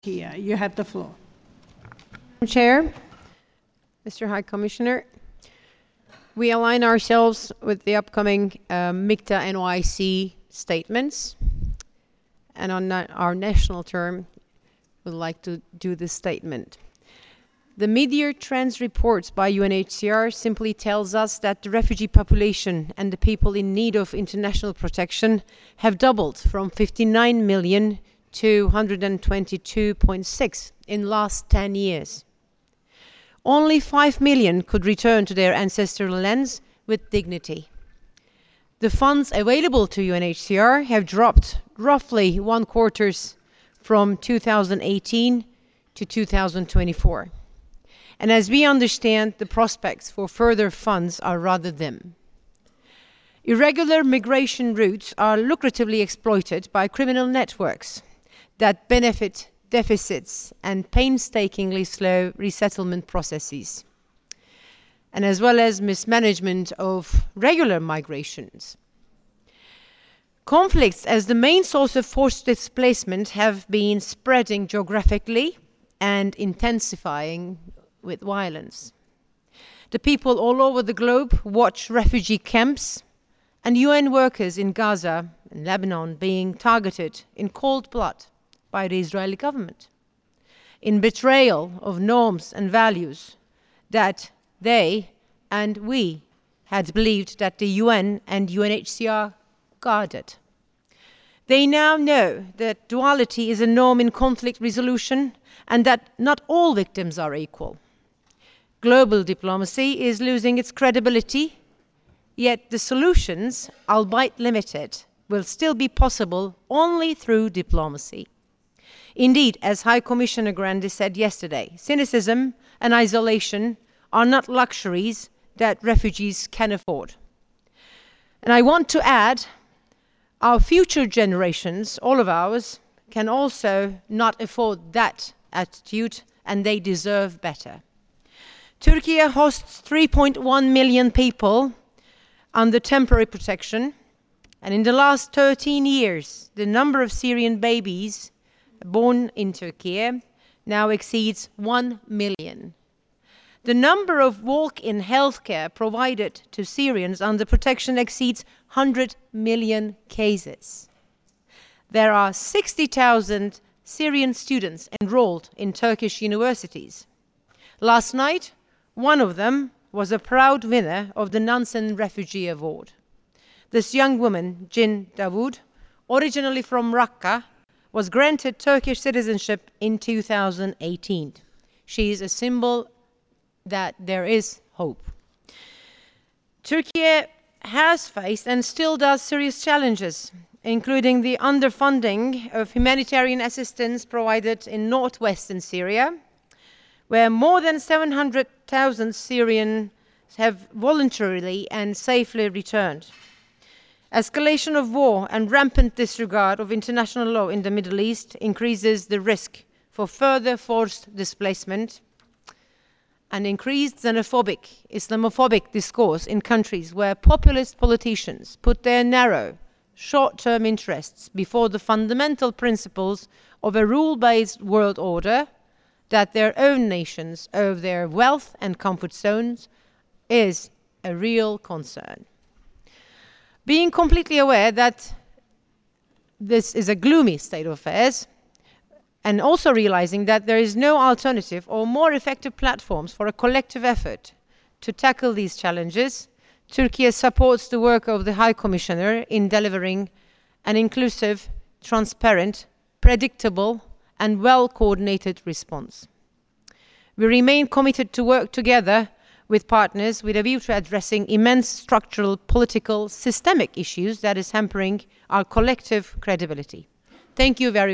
Here, you have the floor. Chair, Mr. High Commissioner, we align ourselves with the upcoming MICTA NYC statements, and on our national term, we'd like to do this statement. The mid-year trends reports by UNHCR simply tells us that the refugee population and the people in need of international protection have doubled from 59 million to 122.6 in last 10 years. Only 5 million could return to their ancestral lands with dignity. The funds available to UNHCR have dropped roughly one quarter from 2018 to 2024. And as we understand, the prospects for further funds are rather dim. Irregular migration routes are lucratively exploited by criminal networks that benefit deficits and painstakingly slow resettlement processes, and as well as mismanagement of regular migrations. Conflicts as the main source of forced displacement have been spreading geographically and intensifying with violence. The people all over the globe watch refugee camps and UN workers in Gaza and Lebanon being targeted in cold blood by the Israeli government, in betrayal of norms and values that they and we had believed that the UN and UNHCR guarded. They now know that duality is a norm in conflict resolution and that not all victims are equal. Global diplomacy is losing its credibility, yet the solutions, albeit limited, will still be possible only through diplomacy. Indeed, as High Commissioner Grandi said yesterday, cynicism and isolation are not luxuries that refugees can afford. And I want to add, our future generations, all of ours, can also not afford that attitude, and they deserve better. Turkey hosts 3.1 million people under temporary protection, and in the last 13 years, the number of Syrian babies born in Turkey now exceeds 1 million. The number of walk-in healthcare provided to Syrians under protection exceeds 100 million cases. There are 60,000 Syrian students enrolled in Turkish universities. Last night, one of them was a proud winner of the Nansen Refugee Award. This young woman, Jin Davud, originally from Raqqa, was granted Turkish citizenship in 2018. She is a symbol that there is hope. Turkey has faced and still does serious challenges, including the underfunding of humanitarian assistance provided in northwestern Syria, where more than 700,000 Syrians have voluntarily and safely returned. Escalation of war and rampant disregard of international law in the Middle East increases the risk for further forced displacement and increased xenophobic, Islamophobic discourse in countries where populist politicians put their narrow, short-term interests before the fundamental principles of a rule-based world order that their own nations owe their wealth and comfort zones is a real concern. Being completely aware that this is a gloomy state of affairs, and also realizing that there is no alternative or more effective platforms for a collective effort to tackle these challenges, Turkey supports the work of the High Commissioner in delivering an inclusive, transparent, predictable, and well-coordinated response. We remain committed to work together with partners with a view to addressing immense structural, political, systemic issues that is hampering our collective credibility. Thank you very